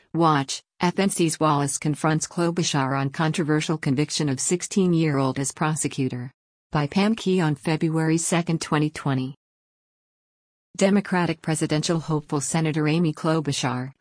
Watch, FNC's Wallace confronts Klobuchar on controversial conviction of 16-year-old as prosecutor. By Pam Key on February 2, 2020. Democratic presidential hopeful Senator Amy Klobuchar,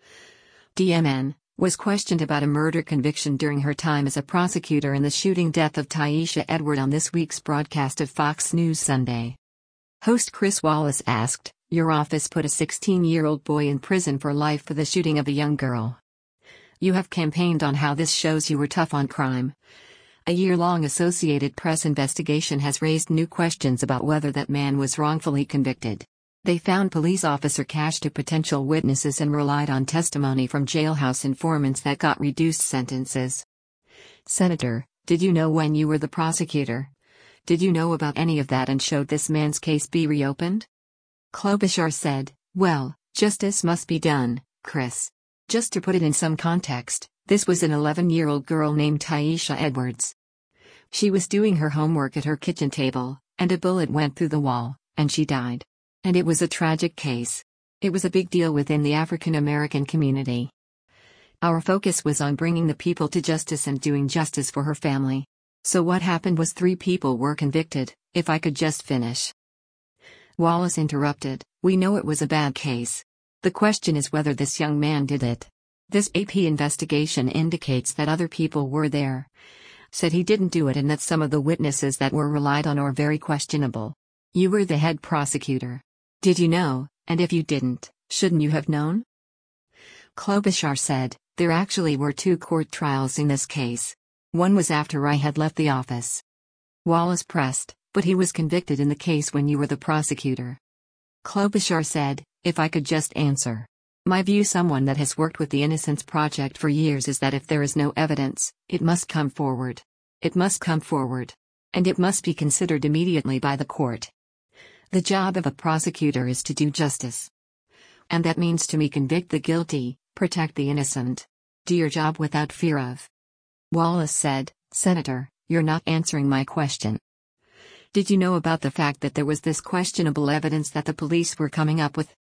DMN, was questioned about a murder conviction during her time as a prosecutor in the shooting death of Tyesha Edward on this week's broadcast of Fox News Sunday. Host Chris Wallace asked, "Your office put a 16-year-old boy in prison for life for the shooting of a young girl. You have campaigned on how this shows you were tough on crime. A year-long Associated Press investigation has raised new questions about whether that man was wrongfully convicted. They found police officer cash to potential witnesses and relied on testimony from jailhouse informants that got reduced sentences. Senator, did you know when you were the prosecutor? Did you know about any of that and showed this man's case be reopened?" Klobuchar said, "Well, justice must be done, Chris. Just to put it in some context, this was an 11-year-old girl named Tyesha Edwards. She was doing her homework at her kitchen table, and a bullet went through the wall, and she died. And it was a tragic case. It was a big deal within the African American community. Our focus was on bringing the people to justice and doing justice for her family. So what happened was 3 people were convicted, if I could just finish." Wallace interrupted, "We know it was a bad case. The question is whether this young man did it. This AP investigation indicates that other people were there. Said he didn't do it and that some of the witnesses that were relied on are very questionable. You were the head prosecutor. Did you know, and if you didn't, shouldn't you have known?" Klobuchar said, "There actually were 2 court trials in this case. One was after I had left the office." Wallace pressed, "But he was convicted in the case when you were the prosecutor." Klobuchar said, "If I could just answer. My view, someone that has worked with the Innocence Project for years, is that if there is no evidence, it must come forward. It must come forward. And it must be considered immediately by the court. The job of a prosecutor is to do justice. And that means to me convict the guilty, protect the innocent. Do your job without fear of." Wallace said, "Senator, you're not answering my question. Did you know about the fact that there was this questionable evidence that the police were coming up with?"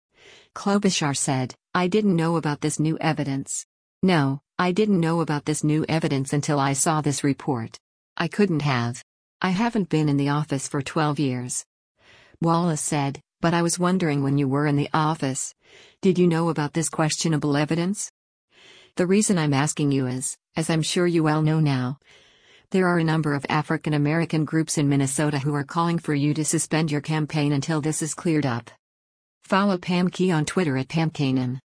Klobuchar said, "I didn't know about this new evidence. No, I didn't know about this new evidence until I saw this report. I couldn't have. I haven't been in the office for 12 years. Wallace said, "But I was wondering, when you were in the office, did you know about this questionable evidence?" The reason I'm asking you is, as I'm sure you well know now, there are a number of African American groups in Minnesota who are calling for you to suspend your campaign until this is cleared up. Follow Pam Key on Twitter at PamKanan.